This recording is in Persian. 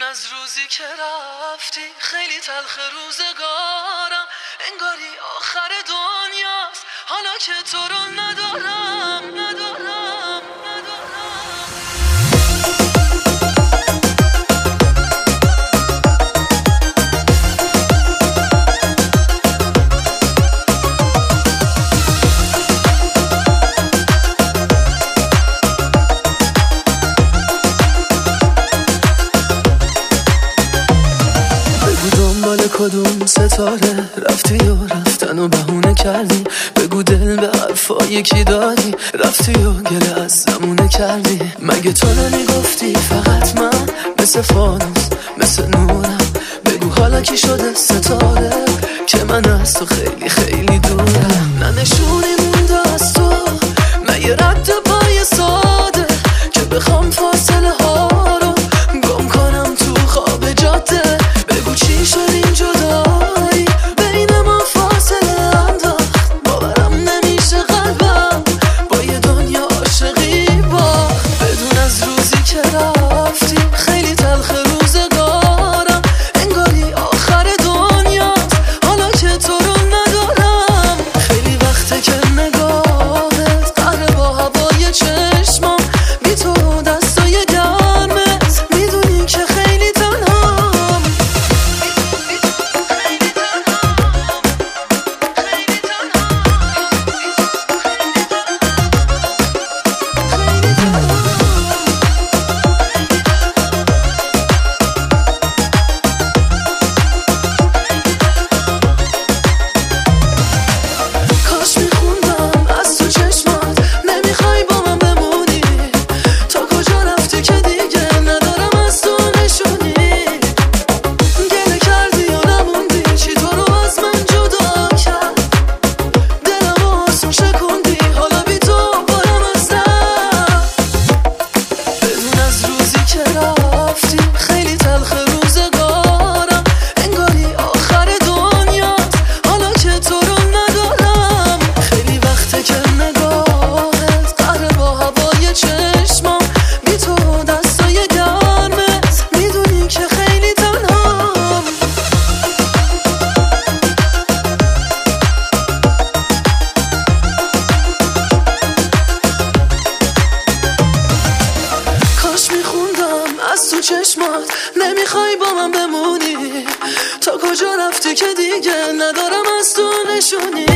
از روزی که رفتی خیلی تلخ روزگارم، انگاری آخر دنیاست حالا که تو رو ندارم. کدوم ستاره رفتی و رفتن و بهونه کردی، بگو دل به حرفای کی دادی، رفتی و گله از زمونه کردی. مگه تو نمیگفتی فقط من مثل فانوس مثل نورم، بگو حالا کی شده ستاره که من از تو خیلی خیلی دورم. نه نشونی مونده از تو، مگه رد پای ساده که بخوام فاصله ها رو گم کنم تو خواب جاده. بگو چی شد این جدایی بین ما فاصله انداخت، باورم نمیشه قلبم با یه دنیا عاشقی باخت. بدون از روزی که رفتی خیلی تلخ روزگارم، انگاری آخر دنیاست حالا که تو رو ندارم. خیلی وقته که نگاهت قهر با هوای چشمام، بی تو دستای گرمت میدونی که خیلی تنهام. کاش میخوندم از تو چشمات نمیخوای با من بمونی، تا کجا رفتی که دیگه ندارم از تو نشونی. گله کردی و نموندی چی تو رو از من جدا کرد، دلم آسون شکوندی حالا بی تو بارم از در. بدون از روزی که رفتی خیلی تلخ روزگارم، انگاری آخر دنیاست حالا که تو رو ندارم. خیلی وقته که نگاهت قهر با هوای چشمام، بی تو دستای گرمت میدونی که خیلی تنهام. کاش میخوندم از تو چشمات نمیخوای با من بمونی، تا کجا رفتی که دیگه ندارم از تو نشونی.